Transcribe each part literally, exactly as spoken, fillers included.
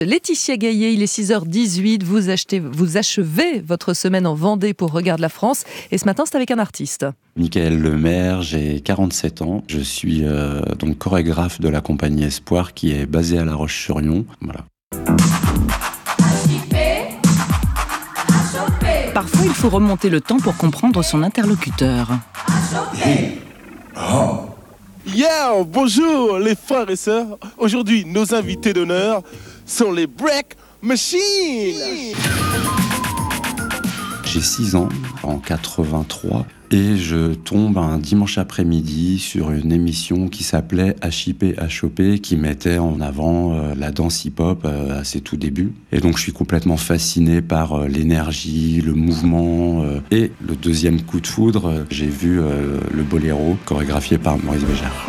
Laetitia Gaillet, il est six heures dix-huit, vous, achetez, vous achevez votre semaine en Vendée pour Regarde la France, et ce matin c'est avec un artiste. Michael Lemaire, j'ai quarante-sept ans, je suis euh, donc chorégraphe de la compagnie Espoir qui est basée à La Roche-sur-Yon. Voilà. Parfois, il faut remonter le temps pour comprendre son interlocuteur. Hey. Oh. Yeah, bonjour les frères et sœurs. Aujourd'hui, nos invités d'honneur sont les Break Machines. J'ai six ans, en quatre-vingt-trois, et je tombe un dimanche après-midi sur une émission qui s'appelait H I P H O P, qui mettait en avant euh, la danse hip-hop euh, à ses tout débuts. Et donc je suis complètement fasciné par euh, l'énergie, le mouvement. Euh, et le deuxième coup de foudre, euh, j'ai vu euh, le boléro chorégraphié par Maurice Béjart.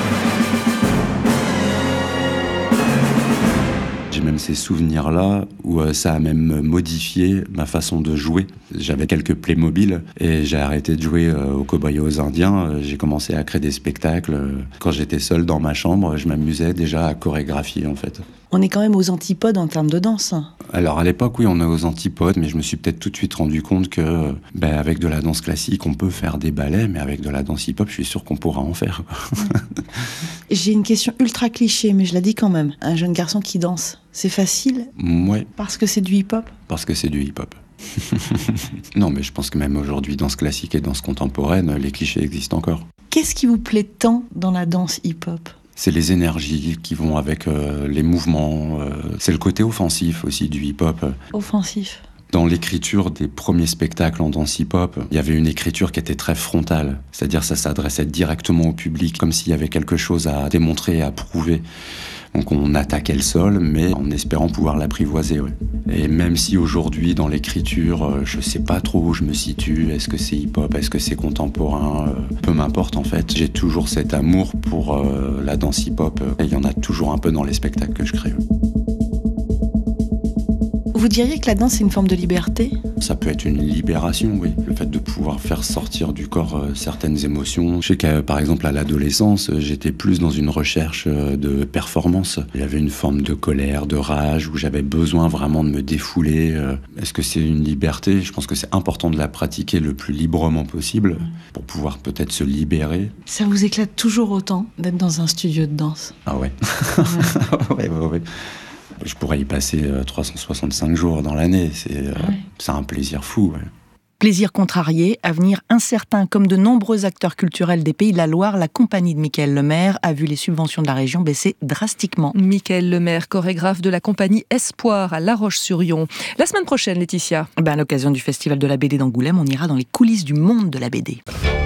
J'ai même ces souvenirs-là où euh, ça a même modifié ma façon de jouer. J'avais quelques Playmobil et j'ai arrêté de jouer euh, aux cow-boys et aux indiens. Euh, j'ai commencé à créer des spectacles. Quand j'étais seul dans ma chambre, je m'amusais déjà à chorégraphier en fait. On est quand même aux antipodes en termes de danse. Alors à l'époque, oui, on est aux antipodes, mais je me suis peut-être tout de suite rendu compte que ben, avec de la danse classique, on peut faire des ballets, mais avec de la danse hip-hop, je suis sûr qu'on pourra en faire. J'ai une question ultra cliché, mais je la dis quand même. Un jeune garçon qui danse, c'est facile ? Ouais. Parce que c'est du hip-hop ? Parce que c'est du hip-hop. Non, mais je pense que même aujourd'hui, danse classique et danse contemporaine, les clichés existent encore. Qu'est-ce qui vous plaît tant dans la danse hip-hop ? C'est les énergies qui vont avec euh, les mouvements. Euh, c'est le côté offensif aussi du hip-hop. Offensif. Dans l'écriture des premiers spectacles en danse hip-hop, il y avait une écriture qui était très frontale. C'est-à-dire ça s'adressait directement au public, comme s'il y avait quelque chose à démontrer, à prouver. Donc on attaquait le sol, mais en espérant pouvoir l'apprivoiser. Ouais. Et même si aujourd'hui, dans l'écriture, je sais pas trop où je me situe, est-ce que c'est hip-hop, est-ce que c'est contemporain, peu m'importe en fait. J'ai toujours cet amour pour euh, la danse hip-hop, et il y en a toujours un peu dans les spectacles que je crée. Vous diriez que la danse, c'est une forme de liberté ? Ça peut être une libération, oui. Le fait de pouvoir faire sortir du corps euh, certaines émotions. Je sais que, par exemple, à l'adolescence, j'étais plus dans une recherche euh, de performance. Il y avait une forme de colère, de rage, où j'avais besoin vraiment de me défouler. Euh, Est-ce que c'est une liberté ? Je pense que c'est important de la pratiquer le plus librement possible pour pouvoir peut-être se libérer. Ça vous éclate toujours autant d'être dans un studio de danse ? Ah ouais. ouais, ouais, ouais. Je pourrais y passer euh, trois cent soixante-cinq jours dans l'année. C'est, euh, ouais. c'est un plaisir fou. Ouais. Plaisir contrarié, avenir incertain. Comme de nombreux acteurs culturels des Pays de la Loire, la compagnie de Michael Lemaire a vu les subventions de la région baisser drastiquement. Michael Lemaire, chorégraphe de la compagnie Espoir à La Roche-sur-Yon. La semaine prochaine, Laetitia. Ben, à l'occasion du Festival de la B D d'Angoulême, on ira dans les coulisses du monde de la B D.